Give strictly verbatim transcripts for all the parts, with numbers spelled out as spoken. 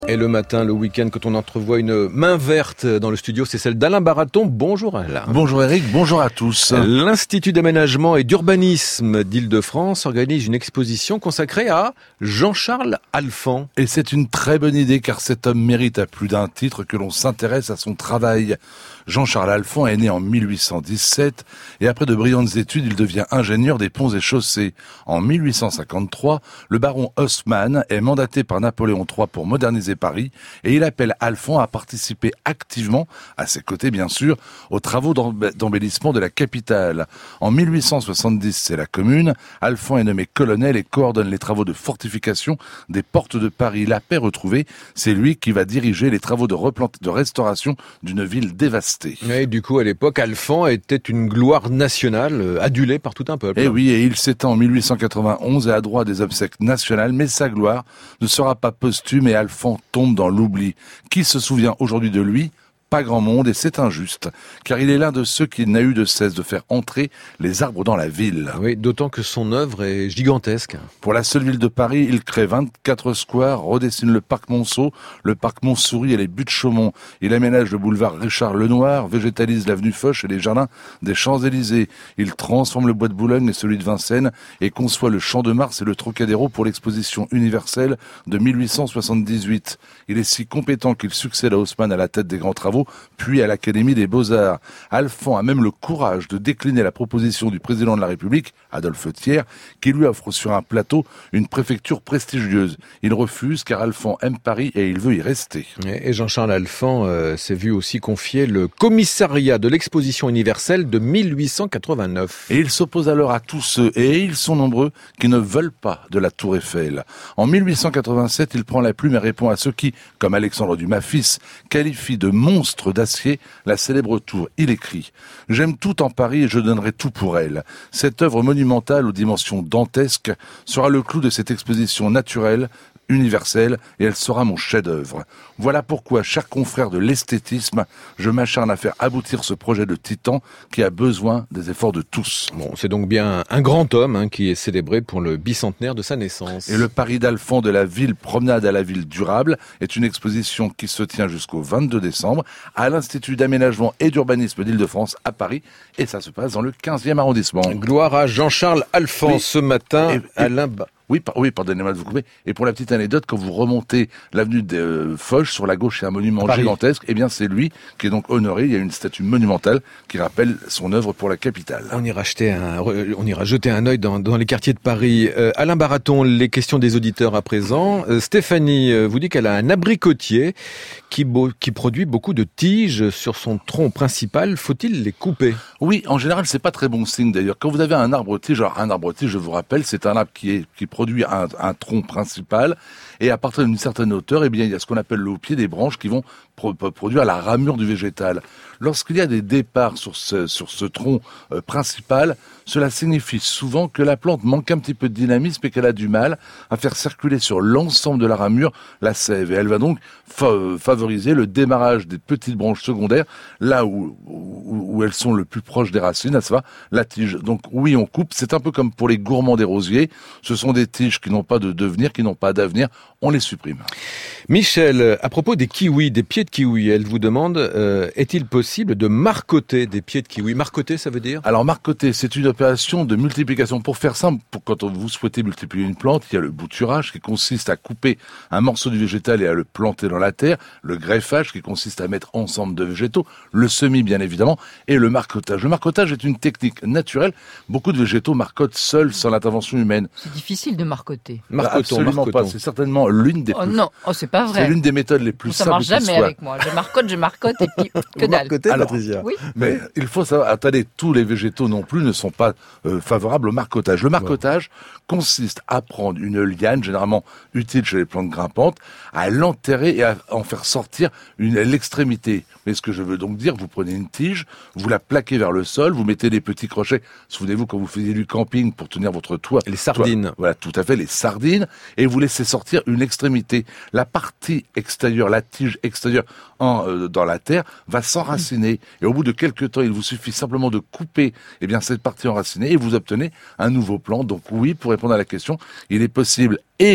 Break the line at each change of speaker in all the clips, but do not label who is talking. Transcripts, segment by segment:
Et le matin, le week-end, quand on entrevoit une main verte dans le studio, c'est celle d'Alain Baraton. Bonjour Alain.
Bonjour Eric, bonjour à tous.
L'Institut d'aménagement et d'urbanisme d'Île-de-France organise une exposition consacrée à Jean-Charles Alphand.
Et c'est une très bonne idée car cet homme mérite à plus d'un titre que l'on s'intéresse à son travail. Jean-Charles Alphand est né en mille huit cent dix-sept et après de brillantes études, il devient ingénieur des ponts et chaussées. En mille huit cent cinquante-trois, le baron Haussmann est mandaté par Napoléon trois pour moderniser Paris et il appelle Alphand à participer activement, à ses côtés bien sûr, aux travaux d'embellissement de la capitale. En mille huit cent soixante-dix, c'est la Commune. Alphand est nommé colonel et coordonne les travaux de fortification des portes de Paris. La paix retrouvée, c'est lui qui va diriger les travaux de, replant... de restauration d'une ville dévastée.
Et du coup, à l'époque, Alphand était une gloire nationale, adulée par tout un peuple.
Et oui, et il s'étend en mille huit cent quatre-vingt-onze et a droit à des obsèques nationales, mais sa gloire ne sera pas posthume et Alphand tombe dans l'oubli. Qui se souvient aujourd'hui de lui ? Pas grand monde, et c'est injuste, car il est l'un de ceux qui n'a eu de cesse de faire entrer les arbres dans la ville.
Oui, d'autant que son œuvre est gigantesque.
Pour la seule ville de Paris, il crée vingt-quatre squares, redessine le parc Monceau, le parc Montsouris et les buttes Chaumont. Il aménage le boulevard Richard Lenoir, végétalise l'avenue Foch et les jardins des Champs-Élysées. Il transforme le bois de Boulogne et celui de Vincennes et conçoit le Champ de Mars et le Trocadéro pour l'exposition universelle de mille huit cent soixante-dix-huit. Il est si compétent qu'il succède à Haussmann à la tête des grands travaux, puis à l'Académie des Beaux-Arts. Alphand a même le courage de décliner la proposition du président de la République, Adolphe Thiers, qui lui offre sur un plateau une préfecture prestigieuse. Il refuse car Alphand aime Paris et il veut y rester.
Et Jean-Charles Alphand euh, s'est vu aussi confier le commissariat de l'exposition universelle de mille huit cent quatre-vingt-neuf.
Et il s'oppose alors à tous ceux, et ils sont nombreux, qui ne veulent pas de la Tour Eiffel. En mille huit cent quatre-vingt-sept, il prend la plume et répond à ceux qui, comme Alexandre Dumas fils, qualifient de monstre d'acier la célèbre tour. Il écrit « J'aime tout en Paris et je donnerai tout pour elle. Cette œuvre monumentale aux dimensions dantesques sera le clou de cette exposition naturelle, universelle, et elle sera mon chef-d'œuvre. Voilà pourquoi, chers confrères de l'esthétisme, je m'acharne à faire aboutir ce projet de titan qui a besoin des efforts de tous. »
Bon, c'est donc bien un grand homme hein, qui est célébré pour le bicentenaire de sa naissance.
Et le Paris d'Alphand de la ville promenade à la ville durable est une exposition qui se tient jusqu'au vingt-deux décembre à l'Institut d'aménagement et d'urbanisme d'Île-de-France à Paris, et ça se passe dans le quinzième arrondissement.
Gloire à Jean-Charles Alphand. Oui. Ce matin,
et, et,
Alain...
Oui, par, oui, pardonnez-moi de vous couper. Et pour la petite anecdote, quand vous remontez l'avenue de euh, Foch, sur la gauche, il y a un monument Paris. gigantesque. Eh bien, c'est lui qui est donc honoré. Il y a une statue monumentale qui rappelle son œuvre pour la capitale.
On ira jeter un, on ira jeter un œil dans, dans les quartiers de Paris. Euh, Alain Baraton, les questions des auditeurs à présent. Euh, Stéphanie euh, vous dit qu'elle a un abricotier qui, beau, qui produit beaucoup de tiges sur son tronc principal. Faut-il les couper ?
Oui, en général, c'est pas très bon signe d'ailleurs. Quand vous avez un arbre-tige, alors un arbre-tige, je vous rappelle, c'est un arbre qui est qui produit Un, un tronc principal, et à partir d'une certaine hauteur, eh bien, il y a ce qu'on appelle le pied des branches qui vont pro- produire la ramure du végétal. Lorsqu'il y a des départs sur ce, sur ce tronc euh, principal, cela signifie souvent que la plante manque un petit peu de dynamisme et qu'elle a du mal à faire circuler sur l'ensemble de la ramure la sève. Et elle va donc fa- favoriser le démarrage des petites branches secondaires, là où, où, où elles sont le plus proches des racines, à savoir la tige. Donc oui, on coupe. C'est un peu comme pour les gourmands des rosiers. Ce sont des tiges qui n'ont pas de devenir, qui n'ont pas d'avenir. On les supprime.
Michel, à propos des kiwis, des pieds de kiwi, elle vous demande, euh, est-il possible de marcoter des pieds de kiwi ? Marcoter, ça veut dire ?
Alors marcoter, c'est une opération de multiplication. Pour faire simple, pour quand vous souhaitez multiplier une plante, il y a le bouturage qui consiste à couper un morceau du végétal et à le planter dans la terre, le greffage qui consiste à mettre ensemble de végétaux, le semis bien évidemment, et le marcotage. Le marcotage est une technique naturelle. Beaucoup de végétaux marcotent seuls sans l'intervention humaine.
C'est difficile de marcoter.
Marcotons,
Absolument
marcotons.
pas. C'est certainement l'une des
oh,
plus...
non, oh, c'est pas vrai.
C'est l'une des méthodes les plus
ça
simples
marche jamais
qui soient.
avec moi. Je marcote, je marcote et puis que dalle.
Marcotez,
Alors,
Patricia.
Oui.
Mais il faut savoir, attendez, tous les végétaux non plus ne sont pas euh, favorables au marcotage. Le marcotage ouais. consiste à prendre une liane, généralement utile chez les plantes grimpantes, à l'enterrer et à en faire sortir une, l'extrémité. Mais ce que je veux donc dire, vous prenez une tige, vous la plaquez vers le sol, vous mettez des petits crochets. Souvenez-vous quand vous faisiez du camping pour tenir votre toit.
Les sardines.
Toit, voilà, tout à fait, les sardines. Et vous laissez sortir une extrémité. La partie extérieure, la tige extérieure en, euh, dans la terre, va s'enraciner. Et au bout de quelques temps, il vous suffit simplement de couper eh bien, cette partie enracinée et vous obtenez un nouveau plant. Donc oui, pour répondre à la question, il est possible et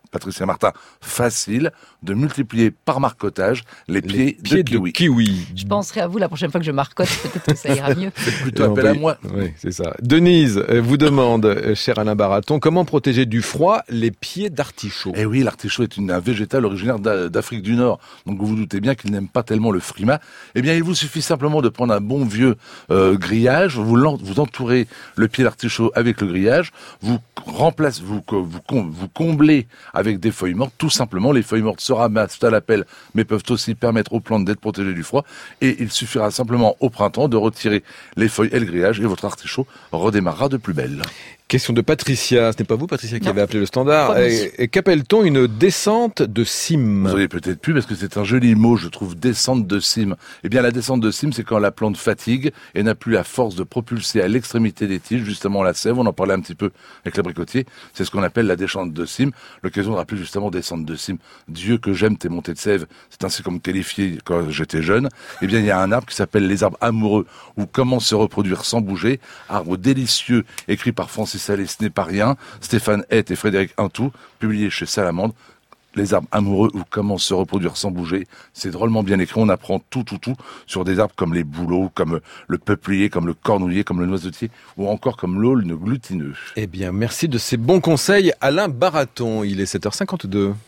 Patricia Martin, facile de multiplier par marcotage les pieds,
Les pieds
de kiwi.
de kiwi.
Je penserai à vous la prochaine fois que je marcote, peut-être que ça ira mieux.
Faites plutôt
Et
appel à
envoyez-
moi.
Oui, c'est ça. Denise euh, vous demande, euh, cher Alain Baraton, comment protéger du froid les pieds d'artichaut?
Eh oui, l'artichaut est une, un végétal originaire d'A- d'Afrique du Nord. Donc vous vous doutez bien qu'il n'aime pas tellement le frima. Eh bien, il vous suffit simplement de prendre un bon vieux euh, grillage, vous, l'en- vous entourez le pied d'artichaut avec le grillage, vous remplacez, vous, vous, com- vous comblez avec des feuilles mortes. Tout simplement, les feuilles mortes se ramassent à la pelle, mais peuvent aussi permettre aux plantes d'être protégées du froid. Et il suffira simplement au printemps de retirer les feuilles et le grillage et votre artichaut redémarrera de plus belle.
Question de Patricia. Ce n'est pas vous, Patricia, qui
Non.
avez appelé le standard.
Promis.
Et, et qu'appelle-t-on une descente de cime?
Vous auriez peut-être pu, parce que c'est un joli mot, je trouve, descente de cime. Eh bien, la descente de cime, c'est quand la plante fatigue et n'a plus la force de propulser à l'extrémité des tiges, justement la sève. On en parlait un petit peu avec l'abricotier. C'est ce qu'on appelle la descente de cime. L'occasion de rappeler justement descente de cime. Dieu que j'aime tes montées de sève. C'est ainsi qu'on me qualifiait quand j'étais jeune. Eh bien, il y a un arbre qui s'appelle les arbres amoureux, ou comment se reproduire sans bouger. Arbre délicieux, écrit par Francis Allais, ce n'est pas rien. Stéphane Hett et Frédéric Hintou, publié chez Salamandre. Les arbres amoureux ou comment se reproduire sans bouger. C'est drôlement bien écrit. On apprend tout, tout, tout sur des arbres comme les bouleaux, comme le peuplier, comme le cornouiller, comme le noisetier ou encore comme l'aulne glutineux.
Eh bien, merci de ces bons conseils, Alain Baraton. Il est sept heures cinquante-deux.